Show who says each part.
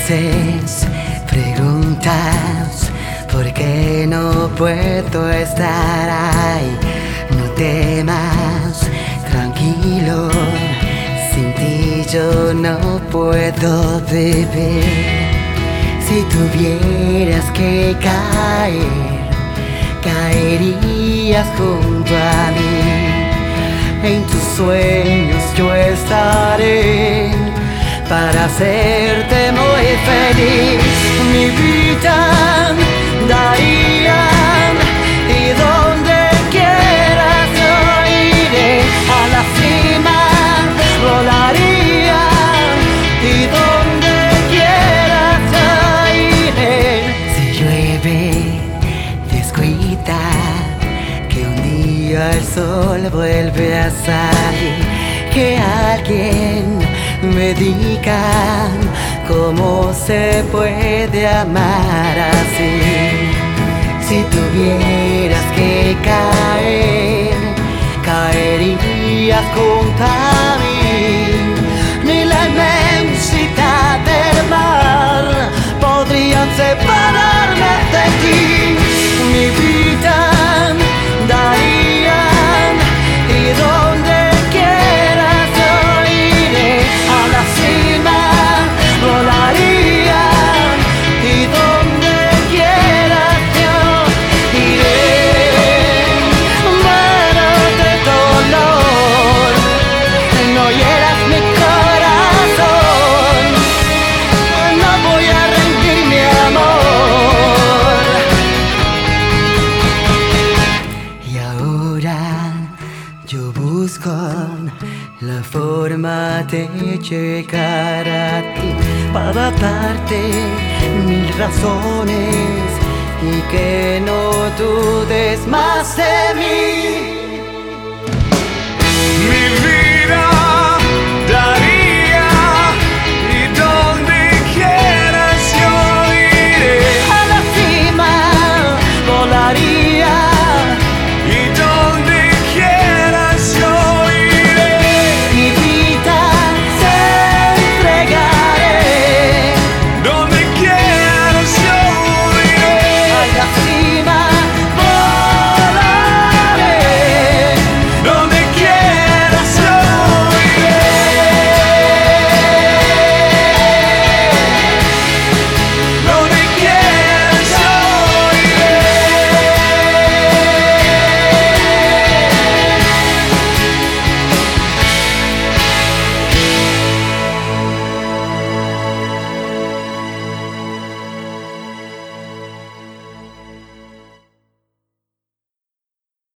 Speaker 1: veces preguntas por qué no puedo estar ahí. No temas, tranquilo, sin ti yo no puedo vivir. Si tuvieras que caer, caerías junto a mí. En tus sueños yo estaré para hacerte muy feliz. Mi vida daría y donde quieras yo iré. A la cima volaría y donde quieras yo iré. Si llueve, descuida que un día el sol vuelve a salir. Que alguien me diga cómo se puede amar así. Si tuvieras que caer, caerías junto a mí. Ni la inmensidad del mar podrían separarme de ti. Mi vida daría y donde yo busco la forma de llegar a ti, para darte mil razones y que no dudes más de mí.